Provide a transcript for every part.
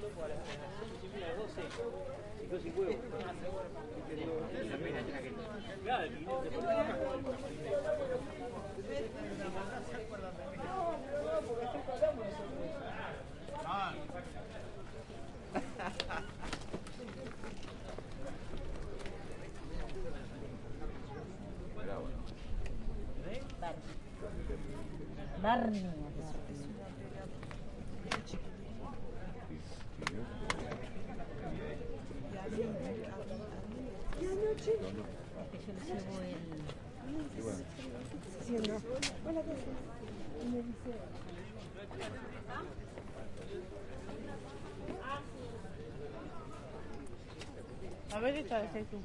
Narnia. A ver, esta es tu.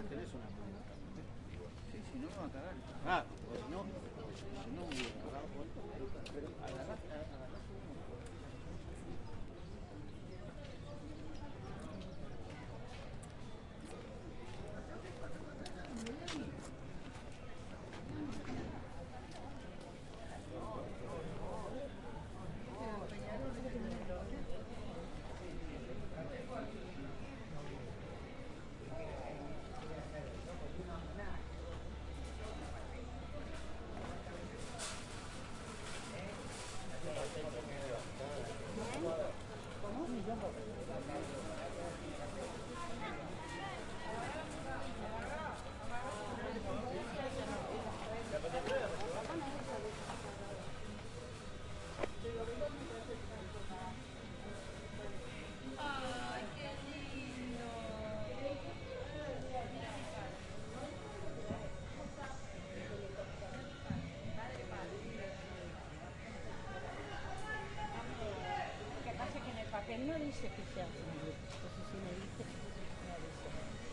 Si no, me va a cagar. Ah, pues no. Si no, pero agarrar. Él no dice que sea un grupo, entonces si me dice, no dice.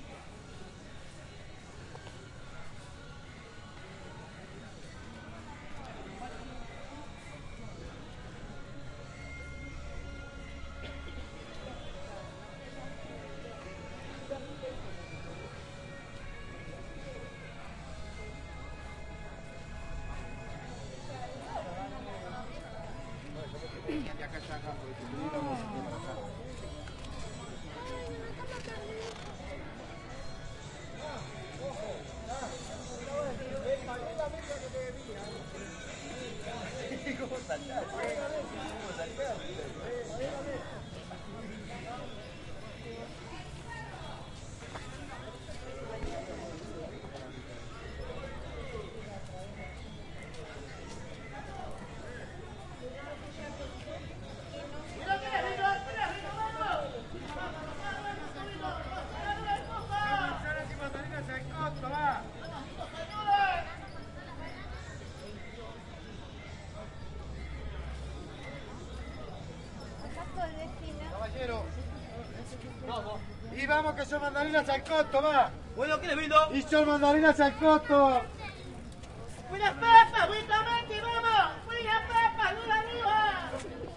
Y vamos que son mandarinas al costo, va. Bueno, ¿qué le brindo? Y son mandarinas al costo. ¡Buenas papas! ¡Buenamente, vamos! ¡Buenas papas! ¡Dura arriba!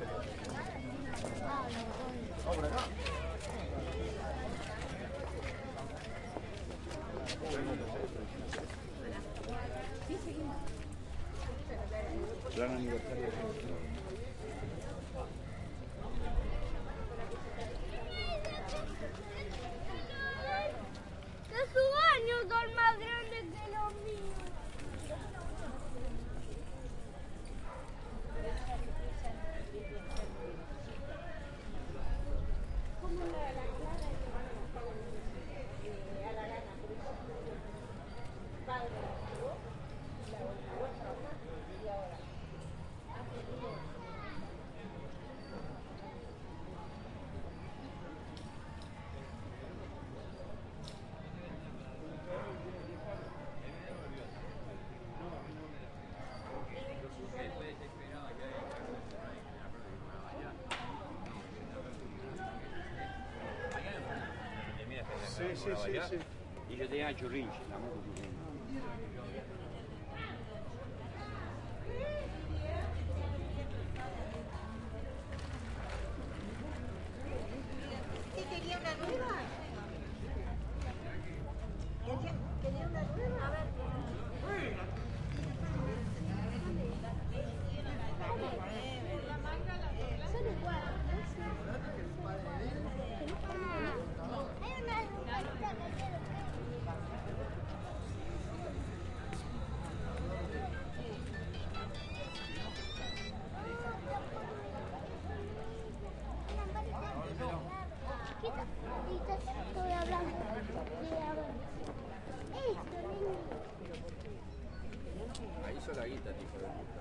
Gran aniversario. Su baño son más grandes que los míos. Sí. Y yo tenía churrinchi, la moto churrinchi. ¿Qué quería una nueva? ¿Quería una nueva? A ver. Son iguales. Quita, estoy hablando. Esto, niño. Ahí hizo la guita, tipo de puta.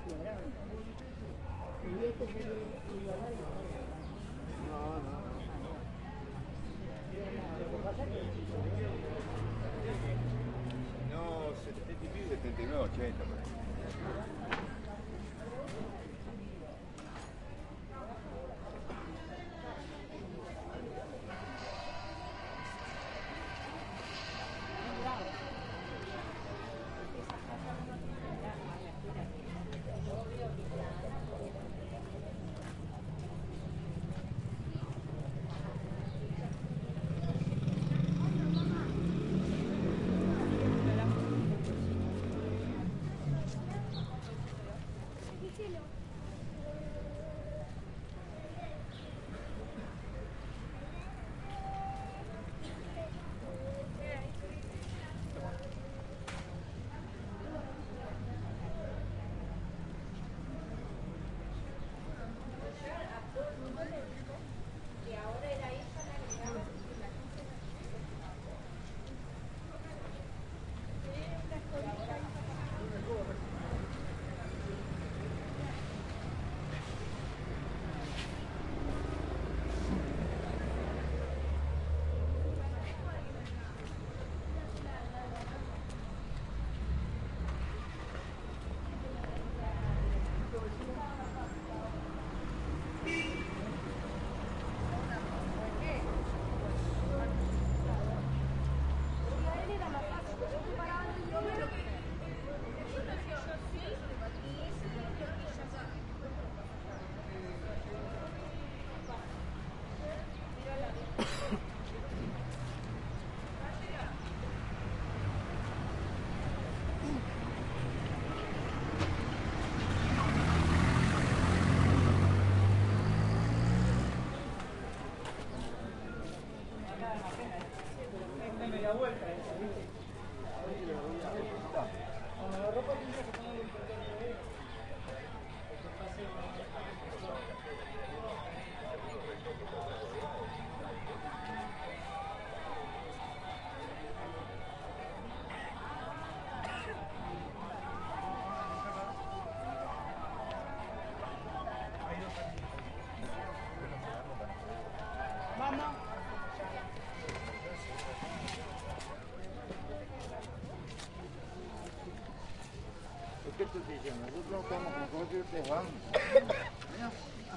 No, 70 y pico, 79, 80 por ahí. ¿Qué tú dices? Nosotros estamos con Jorge y ustedes van. Mira.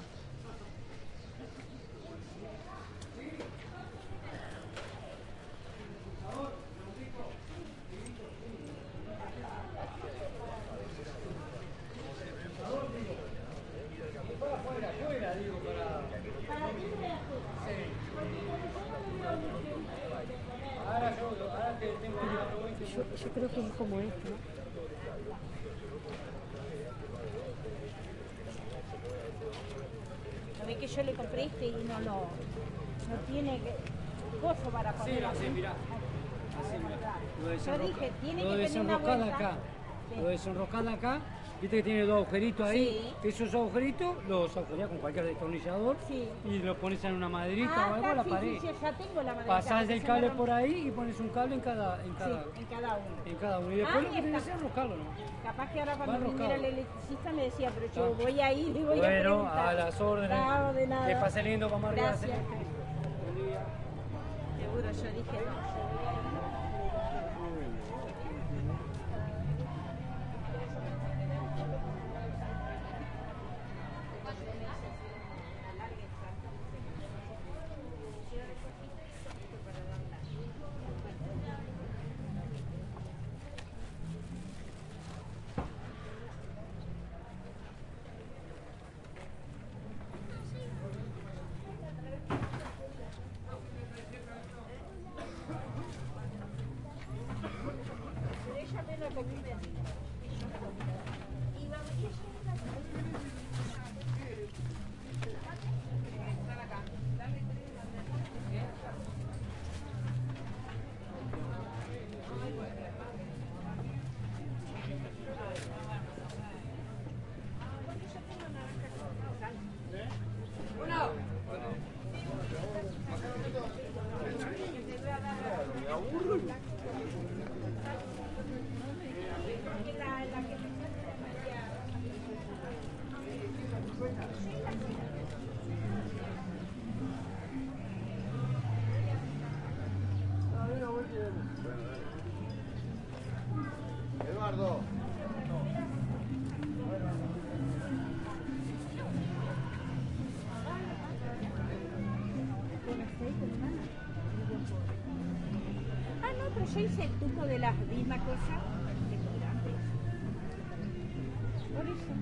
Yo creo que es como esto, ¿no? Sabés que yo le compré este y no tiene gozo para poner. Sí, así, mirá. Yo dije, tiene Lo que tener una desenroscás de vuelta. acá. Sí. Lo desenroscás de acá. Viste que tiene dos agujeritos ahí. Sí. Esos agujeritos los agujereás con cualquier destornillador. Sí. Y los pones en una maderita o algo a la sí, pared. sí, ya tengo la madera. Pasás que el se cable me por rompe. ahí y pones un cable en cada Sí, en cada uno. en cada uno. Y después lo que Ahí tenés que está. hacer es enroscarlo, ¿no? Capaz que ahora Va cuando viniera enroscado. el electricista me decía, pero yo Ah. voy a ir y voy a Bueno, preguntar. a las órdenes. Está ordenado. Que pase lindo, vamos arriba. Gracias. Seguro, yo dije, no. Nardo. Ah, no, pero yo hice el tuco de la misma cosa. Por eso.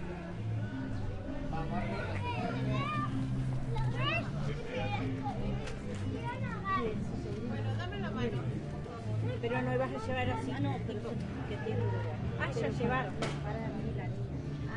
Pero no ibas a llevar así. Ah, no, pero que tiene lugar. Ah, ya llevaron. Para mí la niña.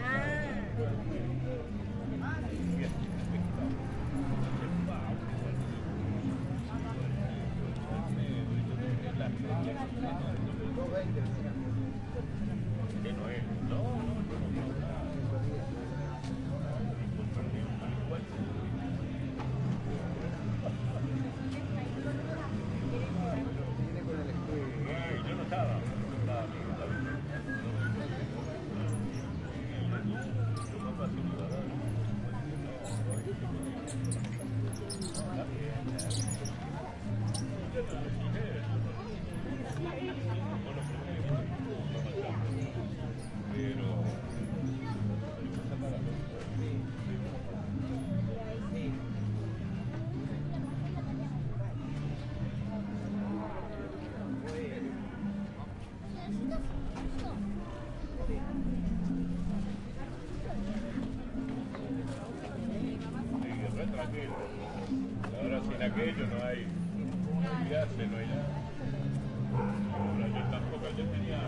Ahora sin aquello no hay viaje, no hay nada. Ahora yo tampoco, yo tenía...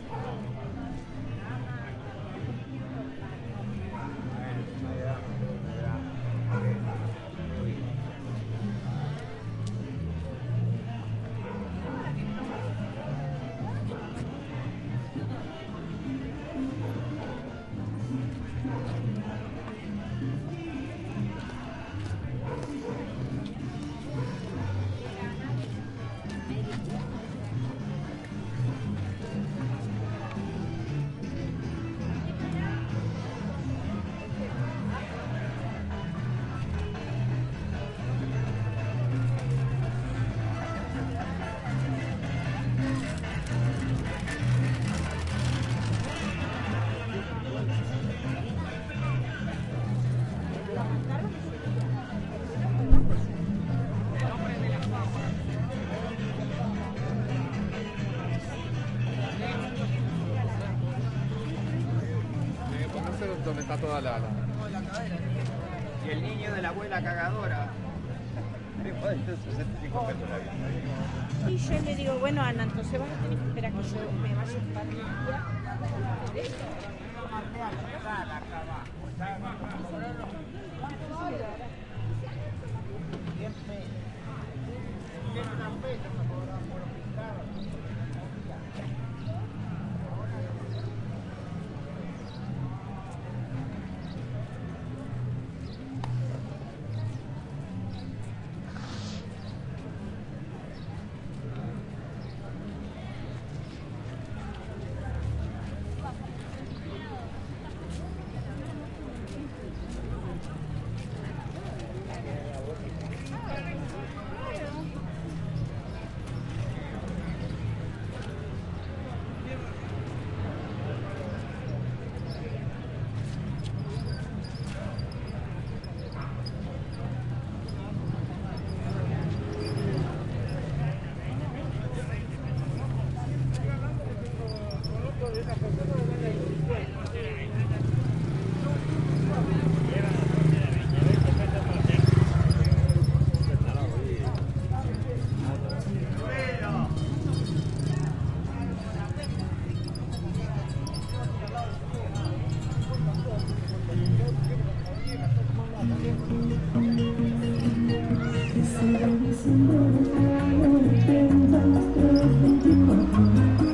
Donde está toda la... Y el niño de la abuela cagadora. Y yo le digo, bueno, Ana, entonces vas a tener que esperar que yo me vaya un par de días. December, 24.